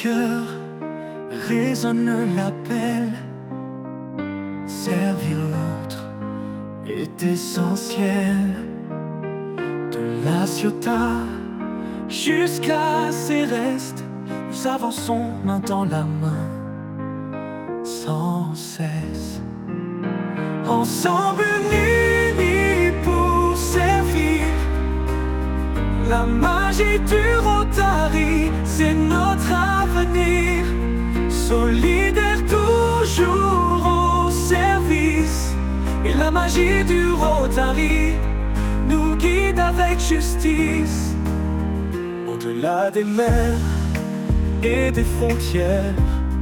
cœurs résonne l'appel. Servir l'autre est essentiel. De la Ciotat jusqu'à Céreste, nous avançons main dans la main, sans cesse. Ensemble unis pour servir. La magie du Rotary, c'est notre avenir. Solidaire toujours au service. Et la magie du Rotary nous guide avec justice. Au-delà des mers et des frontières,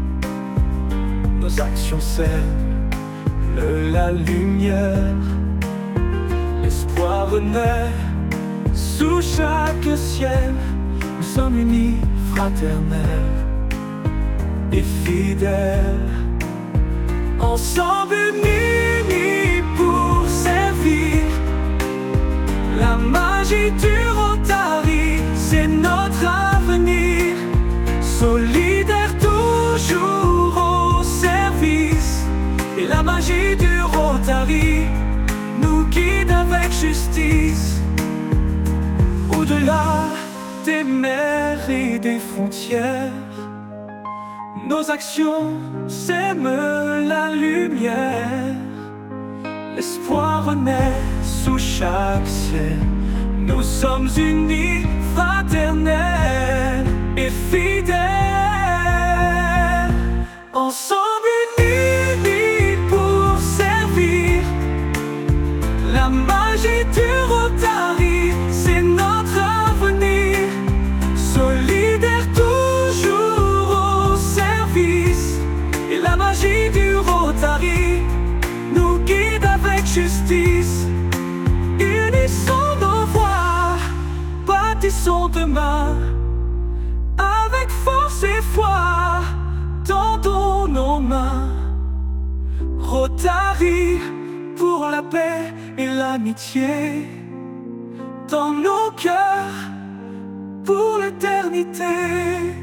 nos actions sèment la lumière. L'espoir renaît sous chaque ciel. Nous sommes unis, fraternels et fidèles. Ensemble unis pour servir. La magie du Rotary, c'est notre avenir. Solidaire toujours au service. Et la magie du Rotary nous guide avec justice. Au-delà des mers et des frontières, nos actions sèment la lumière. L'espoir renaît sous chaque ciel. Nous sommes unis, fraternels et fidèles. Ensemble unis pour servir. La magie du Rotary, c'est notre avenir. Solidaire toujours au service. Et la magie du Rotary nous guide avec justice. Unissons nos voix, bâtissons demain. Avec force et foi, tendons nos mains. Rotary pour la paix et l'amitié. Dans nos cœurs pour l'éternité.